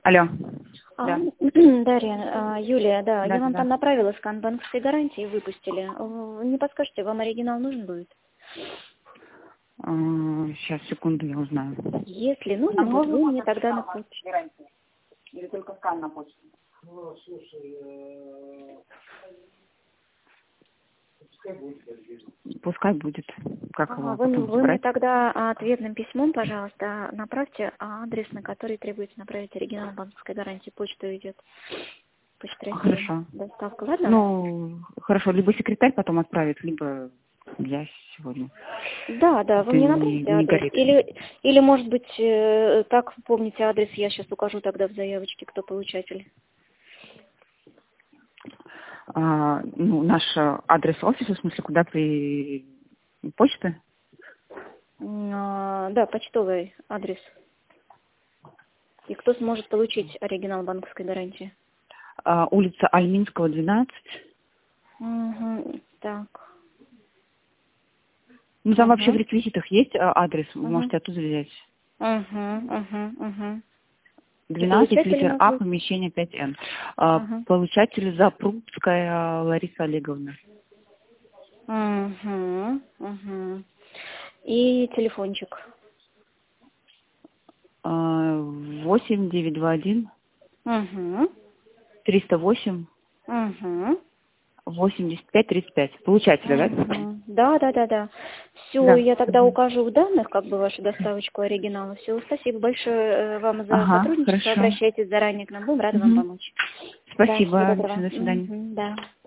Алло. Да. Дарья, Юлия, да, Да, я вам да. там направила скан банковской гарантии, выпустили. Не подскажете, вам оригинал нужен будет? Сейчас, секунду, я узнаю. Если нужен Нам будет, нужно вы мне будет тогда на оригинал почту. гарантии? Или только скан на почту? Пускай будет. Как его Вы потом мне забрать? тогда ответным письмом, пожалуйста, направьте адрес, на который требуется направить оригинал банковской гарантии. Почта идет. Почта Хорошо. доставка, ладно? Ну, хорошо. Либо секретарь потом отправит, либо я сегодня. Да, вы Это мне не направите адрес. горит. Или может быть, так помните адрес, я сейчас укажу тогда в заявочке, кто получатель. Наш адрес офиса, в смысле, куда при почты? Да, почтовый адрес. И кто сможет получить оригинал банковской гарантии? Улица Альминского, 12. Угу, так. Ну, там вообще в реквизитах есть адрес, вы можете оттуда взять. 12, литер А, помещение 5Н. Получатель Запрудская Лариса Олеговна. И телефончик. 8921 308 8535. Получателя, да? Да. Все, Да. я тогда укажу в данных, как бы, вашу доставочку оригинала. Все, спасибо большое вам за Ага, сотрудничество. хорошо. Обращайтесь заранее к нам, будем рады вам помочь. Да, всего Спасибо. доброго. До свидания. Да.